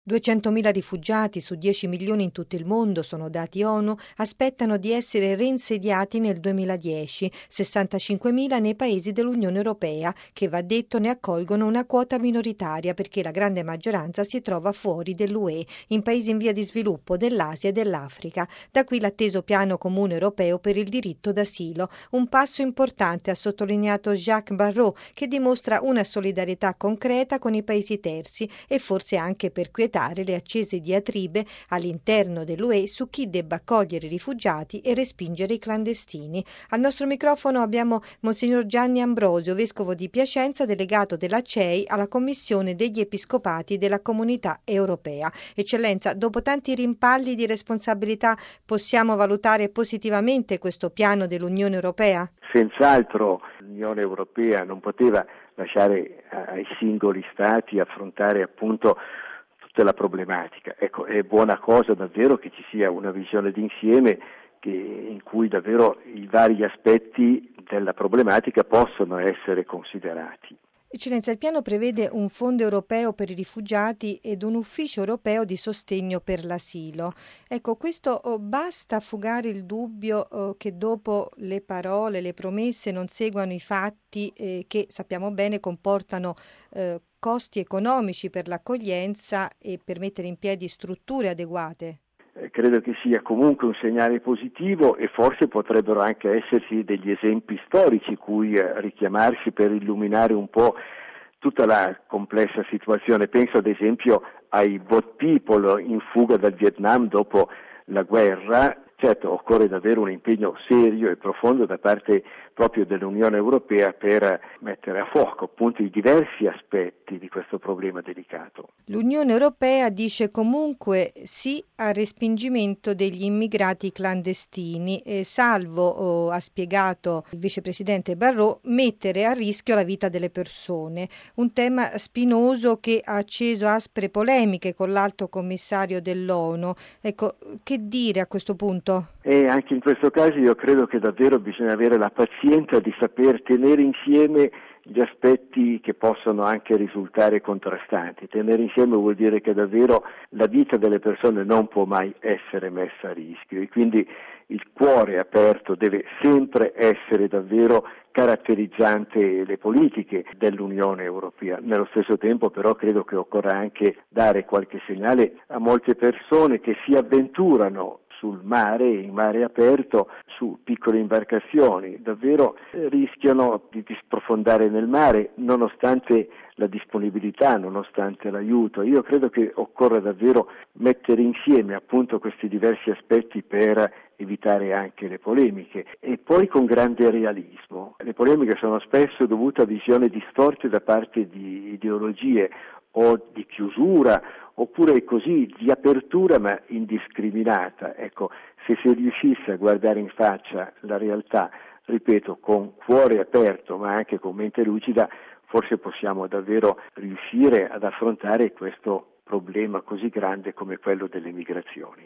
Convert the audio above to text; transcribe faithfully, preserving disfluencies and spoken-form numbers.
duecentomila rifugiati su dieci milioni in tutto il mondo, sono dati ONU, aspettano di essere reinsediati nel duemiladieci, sessantacinquemila nei paesi dell'Unione Europea, che va detto ne accolgono una quota minoritaria perché la grande maggioranza si trova fuori dell'U E, in paesi in via di sviluppo dell'Asia e dell'Africa. Da qui l'atteso piano comune europeo per il diritto d'asilo, un passo importante, ha sottolineato Jacques Barrot, che dimostra una solidarietà concreta con i paesi terzi e forse anche per quietare le accese diatribe all'interno dell'U E su chi debba accogliere i rifugiati e respingere i clandestini. Al nostro microfono abbiamo Monsignor Gianni Ambrosio, vescovo di Piacenza, delegato della C E I alla Commissione degli Episcopati della Comunità Europea. Eccellenza, dopo tanti rimpalli di responsabilità possiamo valutare positivamente questo piano dell'Unione Europea? Senz'altro l'Unione Europea non poteva lasciare ai singoli Stati affrontare appunto tutta la problematica. Ecco, è buona cosa davvero che ci sia una visione d'insieme che, in cui davvero i vari aspetti della problematica possono essere considerati. Eccellenza, il piano prevede un fondo europeo per i rifugiati ed un ufficio europeo di sostegno per l'asilo. Ecco, questo oh, basta fugare il dubbio oh, che dopo le parole, le promesse non seguano i fatti eh, che sappiamo bene comportano eh, costi economici per l'accoglienza e per mettere in piedi strutture adeguate. Credo che sia comunque un segnale positivo e forse potrebbero anche esserci degli esempi storici cui richiamarsi per illuminare un po' tutta la complessa situazione. Penso ad esempio ai boat people in fuga dal Vietnam dopo la guerra. Certo, occorre davvero un impegno serio e profondo da parte proprio dell'Unione Europea per mettere a fuoco appunto i diversi aspetti di questo problema delicato. L'Unione Europea dice comunque sì al respingimento degli immigrati clandestini, eh, salvo, oh, ha spiegato il vicepresidente Barrot, mettere a rischio la vita delle persone. Un tema spinoso che ha acceso aspre polemiche con l'alto commissario dell'ONU. Ecco, che dire a questo punto? E anche in questo caso io credo che davvero bisogna avere la pazienza di saper tenere insieme gli aspetti che possono anche risultare contrastanti. Tenere insieme vuol dire che davvero la vita delle persone non può mai essere messa a rischio e quindi il cuore aperto deve sempre essere davvero caratterizzante le politiche dell'Unione Europea. Nello stesso tempo però credo che occorra anche dare qualche segnale a molte persone che si avventurano sul mare, in mare aperto, su piccole imbarcazioni, davvero eh, rischiano di, di sprofondare nel mare nonostante la disponibilità, nonostante l'aiuto. Io credo che occorra davvero mettere insieme appunto questi diversi aspetti per evitare anche le polemiche e poi con grande realismo. Le polemiche sono spesso dovute a visioni distorte da parte di ideologie o di chiusura oppure così di apertura ma indiscriminata. Ecco, se si riuscisse a guardare in faccia la realtà, ripeto, con cuore aperto ma anche con mente lucida, forse possiamo davvero riuscire ad affrontare questo problema così grande come quello delle migrazioni.